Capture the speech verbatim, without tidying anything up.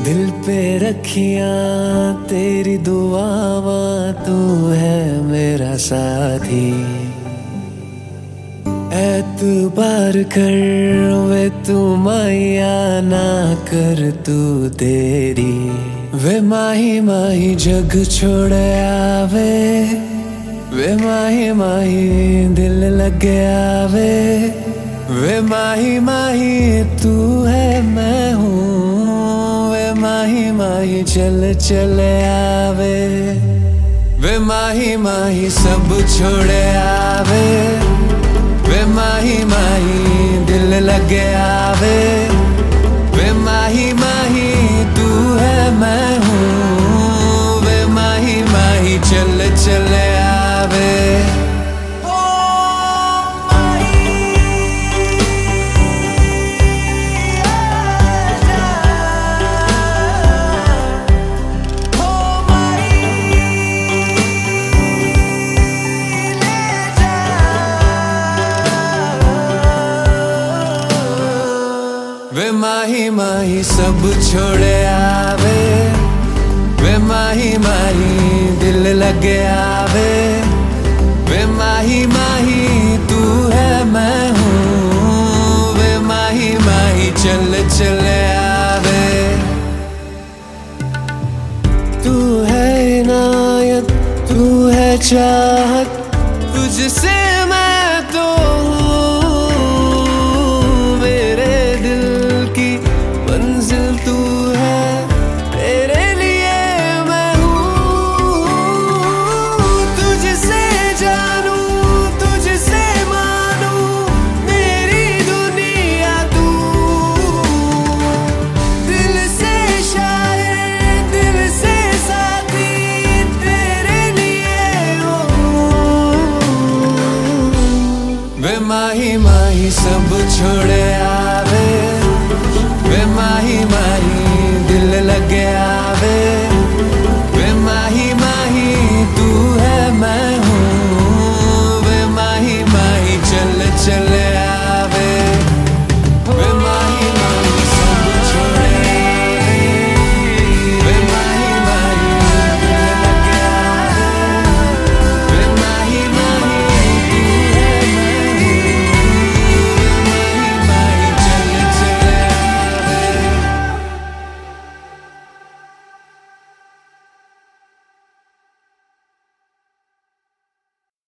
दिल पे रखियां तेरी दुआवा, तू है मेरा साथी। एतबार कर वे तू माया, ना कर तू देरी। वे माही माही जग छोड़ आवे, वे माही माही दिल लग आवे। वे माही माही तू है मैं हूँ, वे माही माही चल चल आवे। वे माही माही सब छोड़ आवे, वे माही माही दिल लग आवे। वे माही माही तू है मैं हूँ, वे माही माही चल चल आवे। वे माही माही सब छोड़ आवे, वे माही माही दिल लग आवे। वे माही माही तू है मैं हूँ, वे माही माही चल चल आवे। तू है इनायत, तू है चाहत, तुझसे